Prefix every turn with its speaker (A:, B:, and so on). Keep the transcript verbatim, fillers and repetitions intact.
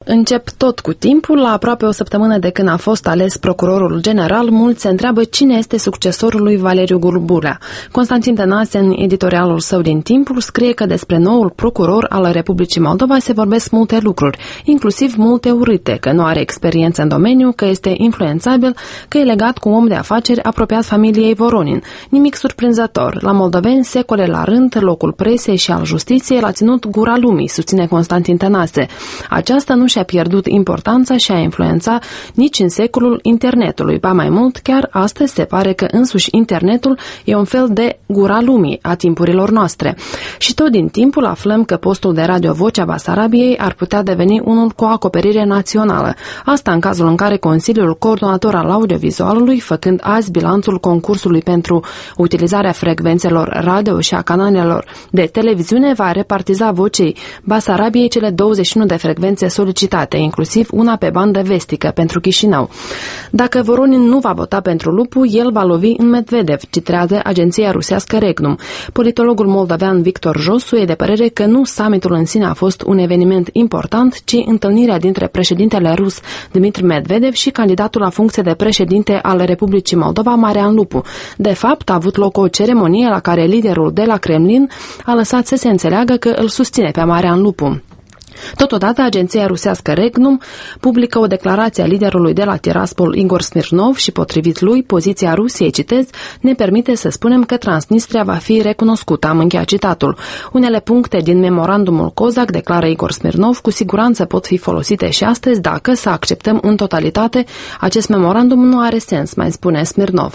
A: Încep tot cu timpul. La aproape o săptămână de când a fost ales procurorul general, mulți se întreabă cine este succesorul lui Valeriu Gurbulea. Constantin Tănase, în editorialul său din Timpul, scrie că despre noul procuror al Republicii Moldova se vorbesc multe lucruri, inclusiv multe urâte, că nu are experiență în domeniu, că este influențabil, că e legat cu un om de afaceri apropiat familiei Voronin. Nimic surprinzător. La moldoveni, secole la rând, locul presei și al justiției l-a ținut gura lumii, susține Constantin Tănase. Aceasta nu și-a pierdut importanța și a influențat nici în secolul internetului. Ba mai mult, chiar astăzi se pare că însuși internetul e un fel de gura lumii a timpurilor noastre. Și tot din Timpul aflăm că postul de radio Vocea Basarabiei ar putea deveni unul cu o acoperire națională. Asta în cazul în care Consiliul Coordonator al Audiovizualului, făcând azi bilanțul concursului pentru utilizarea frecvențelor radio și a canalelor de televiziune, va repartiza Vocei Basarabiei cele douăzeci și unu de frecvențe solicitate, inclusiv una pe bandă vestică pentru Chișinău. Dacă Voronin nu va vota pentru Lupu, el va lovi în Medvedev, citrează agenția rusească Regnum. Politologul moldovean Victor Josu e de părere că nu summitul în sine a fost un eveniment important, ci întâlnirea dintre președintele rus Dmitri Medvedev și candidatul la funcție de președinte al Republicii Moldova, Marian Lupu. De fapt, a avut loc o ceremonie la care liderul de la Kremlin a lăsat să se înțeleagă că îl susține pe Marian Lupu. Totodată, agenția rusească Regnum publică o declarație a liderului de la Tiraspol, Igor Smirnov, și potrivit lui, poziția Rusiei, citez, ne permite să spunem că Transnistria va fi recunoscută. Am încheiat citatul. Unele puncte din memorandumul Cozac, declară Igor Smirnov, cu siguranță pot fi folosite și astăzi dacă să acceptăm în totalitate acest memorandum nu are sens, mai spune Smirnov.